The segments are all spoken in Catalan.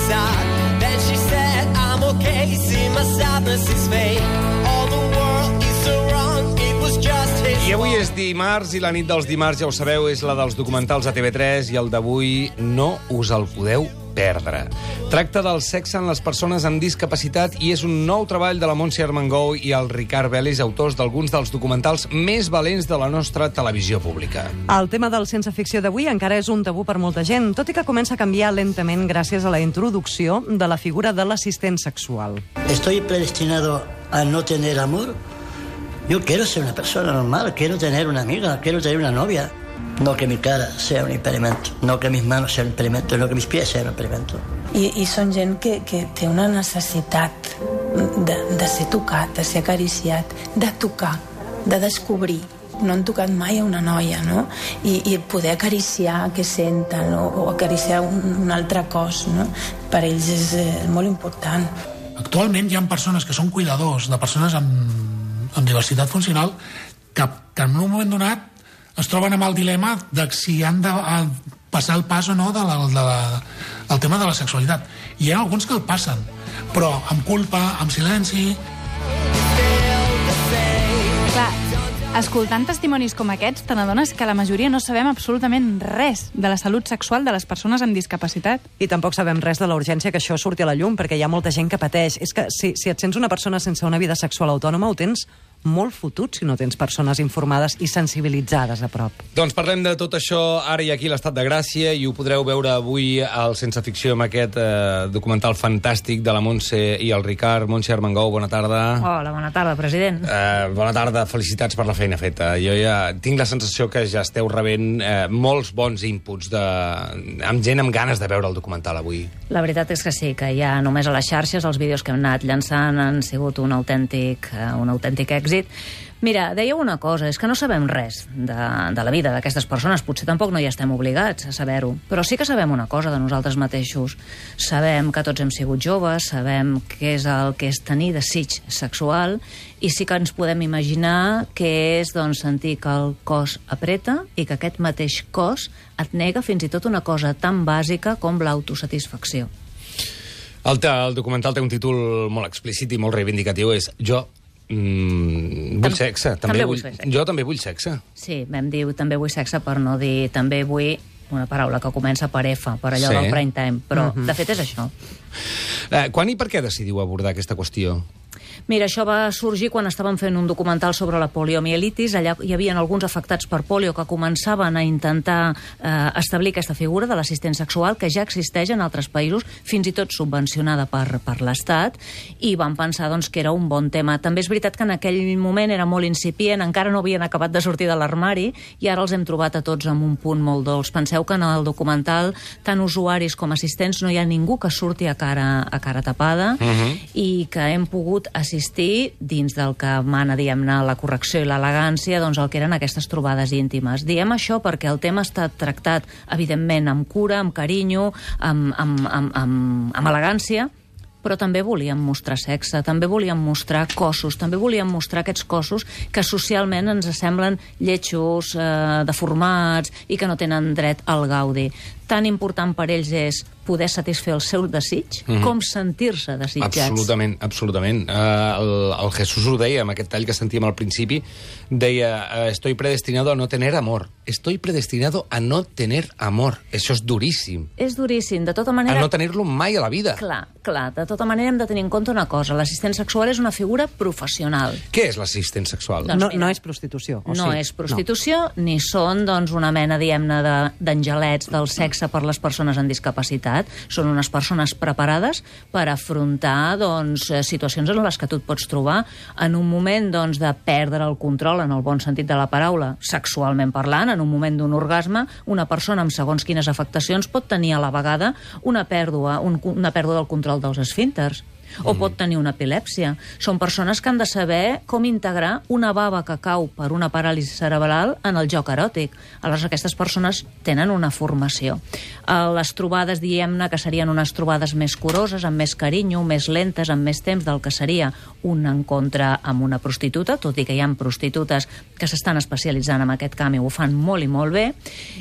sad. Then she said, I'm okay, see my sadness is fake. All the world is so wrong, it was just his I avui fault. és dimarts, i la nit dels dimarts, ja ho sabeu, és la dels documentals a TV3, i el d'avui no us el podeu perdre. Tracta del sexe en les persones amb discapacitat i és un nou treball de la Montse Armengou i el Ricard Vélez, autors d'alguns dels documentals més valents de la nostra televisió pública. El tema del ciència ficció d'avui encara és un tabú per molta gent, tot i que comença a canviar lentament gràcies a la introducció de la figura de l'assistent sexual. ¿Estoy predestinado a no tener amor? Yo quiero ser una persona normal, quiero tener una amiga, quiero tener una novia. No que mi cara sea un impedimento, no que mis manos sean un impedimento, no que mis pies sean un impedimento. I són gent que té una necessitat de ser tocat, de ser acariciat, de tocar, de descobrir. No han tocat mai a una noia, no? I poder acariciar què senten o acariciar un altre cos, no? Per ells és molt important. Actualment hi ha persones que són cuidadors de persones amb diversitat funcional que en un moment donat es troben amb el dilema de si han de passar el pas o no del tema de la sexualitat. Hi ha alguns que el passen, però amb culpa, amb silenci. Clar, escoltant testimonis com aquests, te n'adones que la majoria no sabem absolutament res de la salut sexual de les persones amb discapacitat. I tampoc sabem res de la urgència que això surti a la llum, perquè hi ha molta gent que pateix. És que si et sents una persona sense una vida sexual autònoma, ho tens molt fotut si no tens persones informades i sensibilitzades a prop. Doncs parlem de tot això ara i aquí a l'Estat de Gràcia, i ho podreu veure avui al Sense Ficció amb aquest documental fantàstic de la Montse i el Ricard. Montse Armengou, bona tarda. Hola, bona tarda, president. Bona tarda, felicitats per la feina feta. Jo ja tinc la sensació que ja esteu rebent molts bons inputs amb gent amb ganes de veure el documental avui. La veritat és que sí, que ja només a les xarxes els vídeos que hem anat llançant han sigut un autèntic èxit. Mira, dèieu una cosa, és que no sabem res de la vida d'aquestes persones, potser tampoc no hi estem obligats a saber-ho, però sí que sabem una cosa de nosaltres mateixos. Sabem que tots hem sigut joves, sabem què és el que és tenir desig sexual, i sí que ens podem imaginar què és sentir que el cos apreta i que aquest mateix cos et nega fins i tot una cosa tan bàsica com l'autosatisfacció. El documental té un títol molt explícit i molt reivindicatiu, és Jo vull sexe. Jo també vull sexe. Sí, vam dir també vull sexe per no dir també vull una paraula que comença per F, per allò del prime time, però de fet és això. Quan i per què decidiu abordar aquesta qüestió? Mira, això va sorgir quan estàvem fent un documental sobre la poliomielitis. Allà hi havia alguns afectats per polio que començaven a intentar establir aquesta figura de l'assistent sexual, que ja existeix en altres països, fins i tot subvencionada per l'Estat, i vam pensar que era un bon tema. També és veritat que en aquell moment era molt incipient, encara no havien acabat de sortir de l'armari, i ara els hem trobat a tots amb un punt molt dolç. Penseu que en el documental, tant usuaris com assistents, no hi ha ningú que surti a cara tapada, i que hem pogut assistir dins del que mana, diguem-ne, la correcció i l'elegància, el que eren aquestes trobades íntimes. Diem això perquè el tema està tractat, evidentment, amb cura, amb carinyo, amb elegància, però també volíem mostrar sexe, també volíem mostrar cossos, també volíem mostrar aquests cossos que socialment ens semblen lletjos, deformats i que no tenen dret al gaudi. Tan important per ells és poder satisfer el seu desig com sentir-se desitjats. Absolutament, absolutament. El Jesús ho deia amb aquest tall que sentíem al principi, deia, estoy predestinado a no tener amor. Estoy predestinado a no tener amor. Això és duríssim. És duríssim, de tota manera... A no tenir-lo mai a la vida. Clar, de tota manera hem de tenir en compte una cosa, l'assistent sexual és una figura professional. Què és l'assistent sexual? No és prostitució. No és prostitució, ni són una mena, diguem-ne, d'angelets del sexe per les persones amb discapacitat. Són unes persones preparades per afrontar situacions en les que tu et pots trobar en un moment de perdre el control, en el bon sentit de la paraula, sexualment parlant, en un moment d'un orgasme, una persona amb segons quines afectacions pot tenir a la vegada una pèrdua del control dels esfínters. o pot tenir una epilèpsia. Són persones que han de saber com integrar una bava que cau per una paràlisi cerebral en el joc eròtic. Aleshores, aquestes persones tenen una formació. Les trobades, diem-ne, que serien unes trobades més curoses, amb més carinyo, més lentes, amb més temps del que seria un encontre amb una prostituta, tot i que hi ha prostitutes que s'estan especialitzant en aquest camp i ho fan molt i molt bé.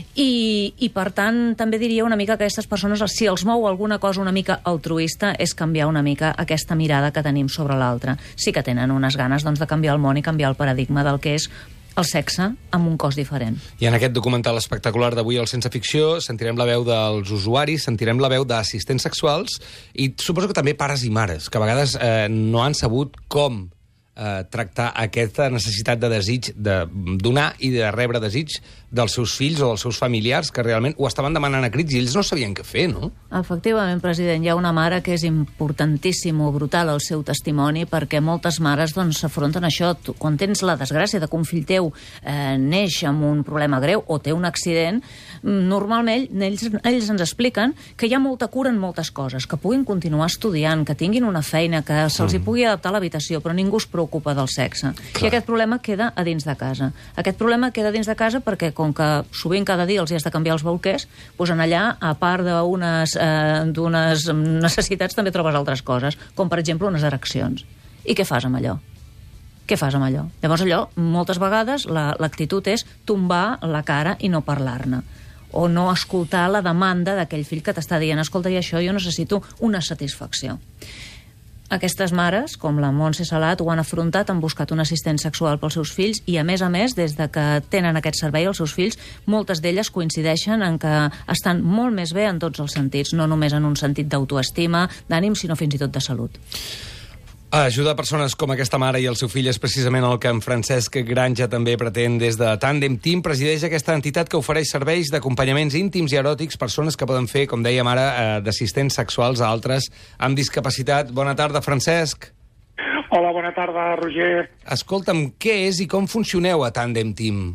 I per tant, també diria una mica que aquestes persones, si els mou alguna cosa una mica altruista, és canviar una mica aquesta mirada que tenim sobre l'altre. Sí que tenen unes ganes de canviar el món i canviar el paradigma del que és el sexe amb un cos diferent. I en aquest documental espectacular d'avui al Sense Ficció sentirem la veu dels usuaris, sentirem la veu d'assistents sexuals i suposo que també pares i mares, que a vegades no han sabut com tractar aquesta necessitat de desig, de donar i de rebre desig dels seus fills o dels seus familiars, que realment ho estaven demanant a crits i ells no sabien què fer, no? Efectivament, president, hi ha una mare que és importantíssim o brutal el seu testimoni, perquè moltes mares s'afronten a això. Quan tens la desgràcia de que un fill teu neix amb un problema greu o té un accident, normalment ells ens expliquen que hi ha molta cura en moltes coses, que puguin continuar estudiant, que tinguin una feina, que se'ls hi pugui adaptar a l'habitació, però ningú es preocupa del sexe. Clar. I aquest problema queda a dins de casa. Aquest problema queda dins de casa perquè, com que sovint cada dia els hi has de canviar els bolquers, doncs en allà, a part d'unes necessitats, també trobes altres coses, com per exemple unes ereccions. I què fas amb allò? Què fas amb allò? Llavors allò, moltes vegades, l'actitud és tombar la cara i no parlar-ne, o no escoltar la demanda d'aquell fill que t'està dient escolta, i això jo necessito una satisfacció. Aquestes mares, com la Montse Salat, ho han afrontat, han buscat un assistent sexual pels seus fills i, a més, des de que tenen aquest servei els seus fills, moltes d'elles coincideixen en que estan molt més bé en tots els sentits, no només en un sentit d'autoestima, d'ànim, sinó fins i tot de salut. Ajudar persones com aquesta mare i el seu fill és precisament el que en Francesc Granja també pretén des de Tandem Team. Presideix aquesta entitat que ofereix serveis d'acompanyaments íntims i eròtics, persones que poden fer, com dèiem ara, d'assistents sexuals a altres amb discapacitat. Bona tarda, Francesc. Hola, bona tarda, Roger. Escolta'm, què és i com funcioneu a Tandem Team?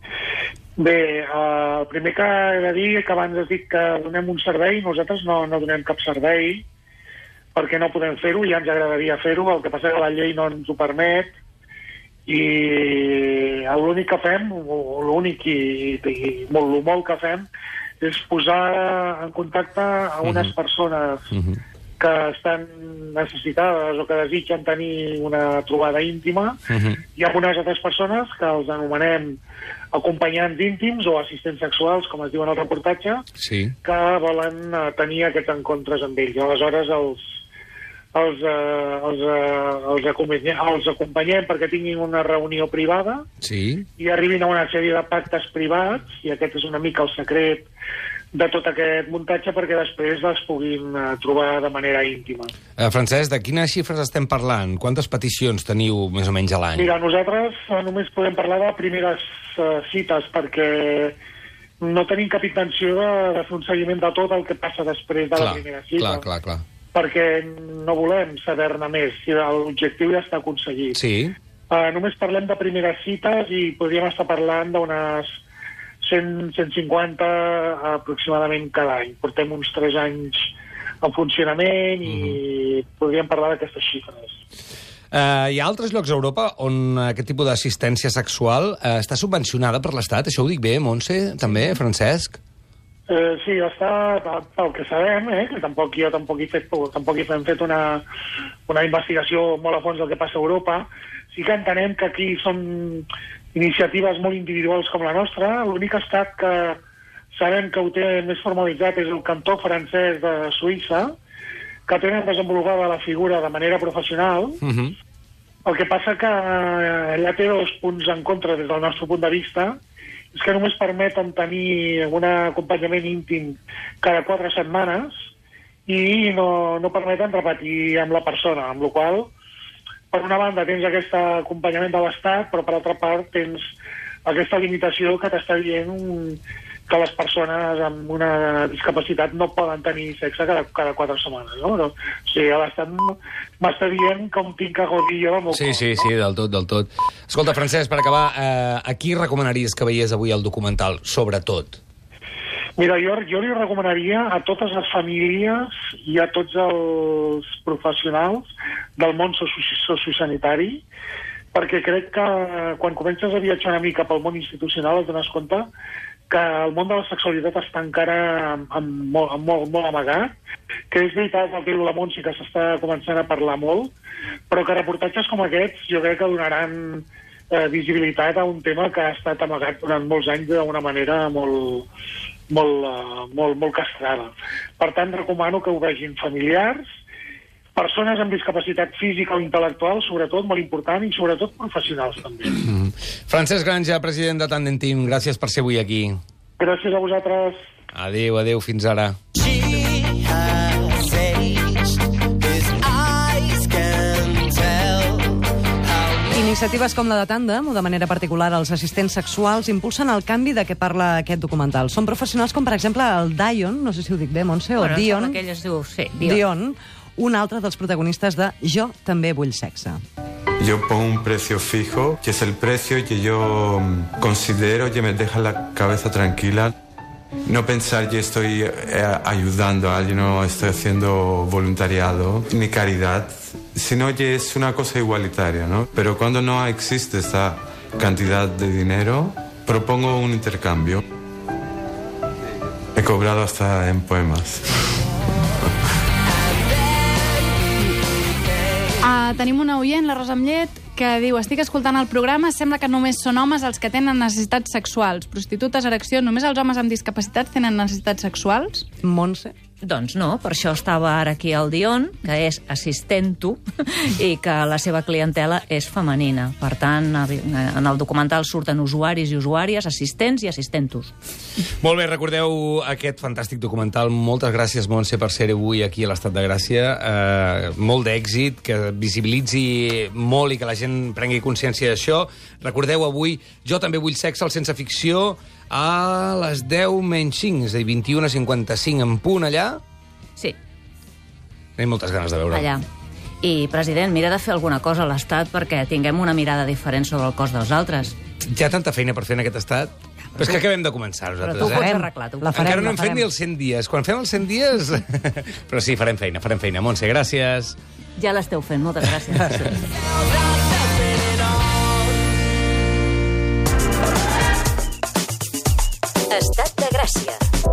Bé, el primer que he de dir que abans has dit que donem un servei, nosaltres no donem cap servei, perquè no podem fer-ho, ja ens agradaria fer-ho, el que passa que la llei no ens ho permet, i l'únic que fem, l'únic i molt que fem, és posar en contacte a unes persones que estan necessitades o que desitgen tenir una trobada íntima, i amb unes altres persones que els anomenem acompanyants íntims o assistents sexuals, com es diu en el reportatge, que volen tenir aquests encontres amb ells. Aleshores els acompanyem perquè tinguin una reunió privada i arribin a una sèrie de pactes privats, i aquest és una mica el secret de tot aquest muntatge, perquè després les puguin trobar de manera íntima. Francesc, de quines xifres estem parlant? Quantes peticions teniu més o menys a l'any? Mira, nosaltres només podem parlar de primeres cites, perquè no tenim cap intenció de fer un seguiment de tot el que passa després de la primera cita. Clar. Perquè no volem saber-ne més, si l'objectiu ja està aconseguit. Només parlem de primeres cites i podríem estar parlant d'unes 100-150 aproximadament cada any. Portem uns 3 anys en funcionament i podríem parlar d'aquestes xifres. Hi ha altres llocs a Europa on aquest tipus d'assistència sexual està subvencionada per l'Estat? Això ho dic bé, Montse, també, Francesc? Sí, està, pel que sabem, que tampoc hem fet una investigació molt a fons del que passa a Europa. Sí que entenem que aquí són iniciatives molt individuals com la nostra. L'únic estat que sabem que ho té més formalitzat és el cantó francès de Suïssa, que tenen desenvolupada la figura de manera professional. El que passa que allà té 2 punts en contra des del nostre punt de vista, és que només permeten tenir un acompanyament íntim cada 4 setmanes i no permeten repetir amb la persona, amb la qual cosa, per una banda, tens aquest acompanyament de l'Estat, però per altra part tens aquesta limitació que t'està dient que les persones amb una discapacitat no poden tenir sexe cada 4 setmanes, no? O sigui, l'Estat m'està dient com tinc que gaudir jo del meu cos. Sí, del tot. Escolta, Francesc, per acabar, a qui recomanaries que veiés avui el documental, sobretot? Mira, jo li recomanaria a totes les famílies i a tots els professionals del món sociosanitari, perquè crec que quan comences a viatjar una mica pel món institucional et dones compte que el món de la sexualitat està encara molt amagat, que és veritat el que diu la Montse, que s'està començant a parlar molt, però que reportatges com aquests jo crec que donaran visibilitat a un tema que ha estat amagat durant molts anys d'una manera molt castrada. Per tant, recomano que ho vegin familiars, persones amb discapacitat física o intel·lectual, sobretot, molt important, i sobretot professionals, també. Francesc Granja, president de Tandem Team, gràcies per ser avui aquí. Gràcies a vosaltres. Adéu, fins ara. Iniciatives com la de Tandem, o de manera particular els assistents sexuals, impulsen el canvi de què parla aquest documental. Són professionals com, per exemple, el Dion, no sé si ho dic bé, Montse, o Dion. Que ell es diu, sí, Dion, un altre dels protagonistes de Jo també vull sexe. Yo pongo un precio fijo, que es el precio que yo considero que me deja la cabeza tranquila. No pensar que estoy ayudando a alguien, no estoy haciendo voluntariado ni caridad, sino que es una cosa igualitaria, ¿no? Pero cuando no existe esta cantidad de dinero, propongo un intercambio. He cobrado hasta en poemas. Tenim una oient, la Rosa Amllet, que diu: estic escoltant el programa, sembla que només són homes els que tenen necessitats sexuals. Prostitutes, erecció, només els homes amb discapacitats tenen necessitats sexuals? Montse? Doncs no, per això estava ara aquí el Dion, que és assistent-ho, i que la seva clientela és femenina. Per tant, en el documental surten usuaris i usuàries, assistents i assistents. Molt bé, recordeu aquest fantàstic documental. Moltes gràcies, Montse, per ser avui aquí a l'Estat de Gràcia. Molt d'èxit, que visibilitzi molt i que la gent prengui consciència d'això. Recordeu avui Jo també vull sexe, al Sense Ficció, a les 10:05, és a dir, 21:55 en punt allà. Sí. Tenim moltes ganes de veure. Allà. I, president, mira de fer alguna cosa a l'Estat perquè tinguem una mirada diferent sobre el cos dels altres. Hi ha tanta feina per fer en aquest estat. Però és que acabem de començar, nosaltres. Però tu ho pots arreglar. Encara no hem fet ni els 100 dies. Quan fem els 100 dies... Però sí, farem feina. Montse, gràcies. Ja l'esteu fent, moltes gràcies. Estat de Gràcia.